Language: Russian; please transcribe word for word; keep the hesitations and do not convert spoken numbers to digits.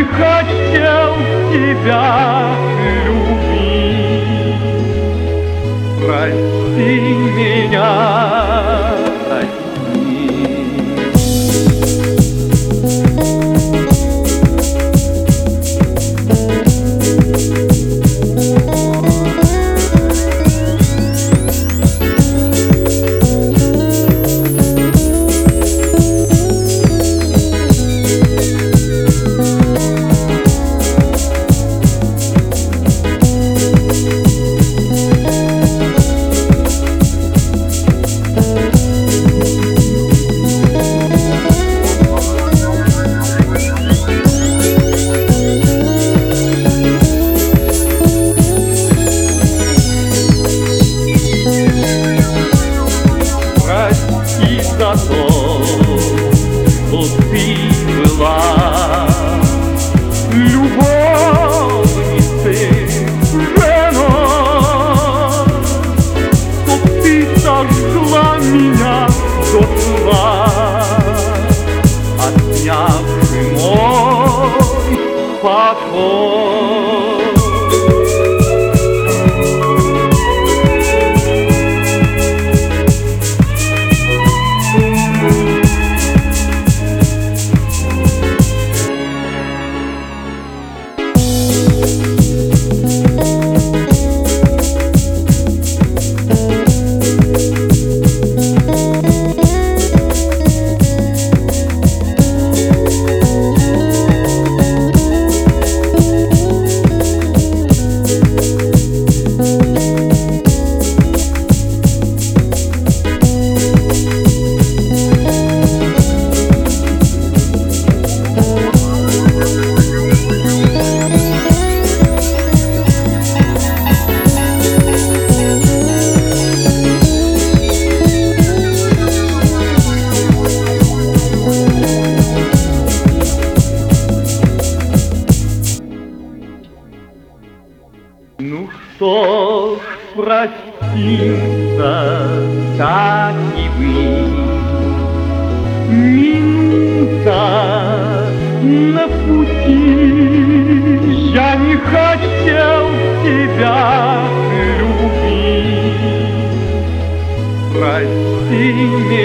не хотел тебя любить. Прости меня, прости. Прости за то, что ты была любовницей, женой, что ты сожгла меня дотла, отнявши мой покой. Ну что ж, простимся, так и быть. Минута на пути, я не хотел тебя любить. Прости меня.